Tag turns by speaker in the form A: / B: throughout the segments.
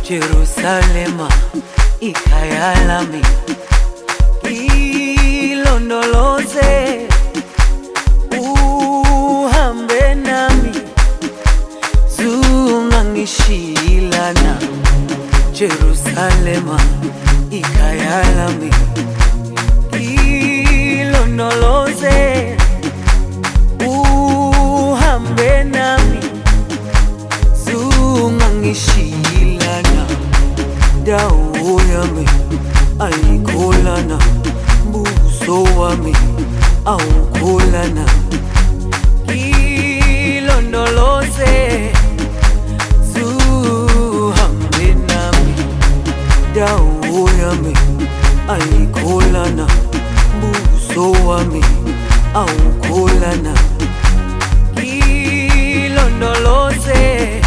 A: Jerusalema ikhaya lami, ilondoloze uhambe nami, zungangishilana. Jerusalema ikhaya lami, ilondoloze uhambe nami, zungangishilana. Dawo yami ayikholana, buso wami awukholana. Ilondoloze zuhambe nami. Dawo yami ayikholana, buso wami awukholana. Ilondoloze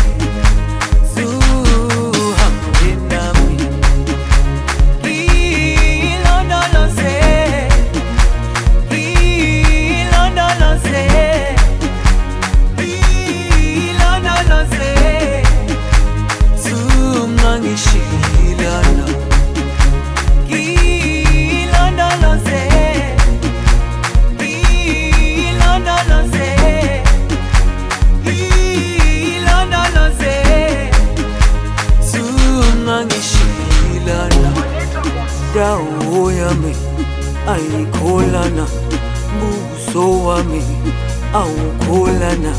A: dawo yami ayikholana, buso wami awukholana.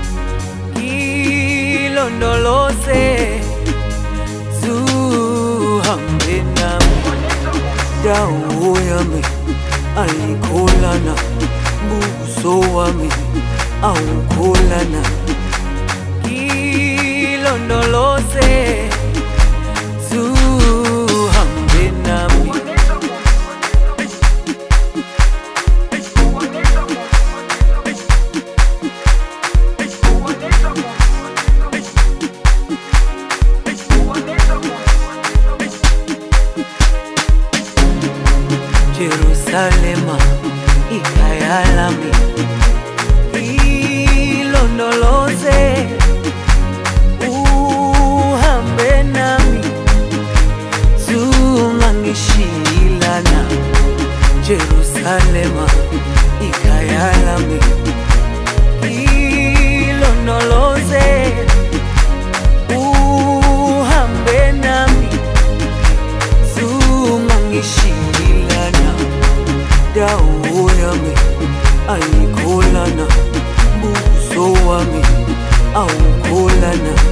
A: Ilondoloze zuhambe nami. Dawo yami ayikholana, buso wami awukholana. Ilondoloze zuhambe nami. Jerusalema ikhaya lami, ilondoloze uhambe nami, zungangishilana. Jerusalema ikhaya lami, ilondoloze uhambe nami, zungangishilana. Dawo yami ayikholana, buso wami awukholana.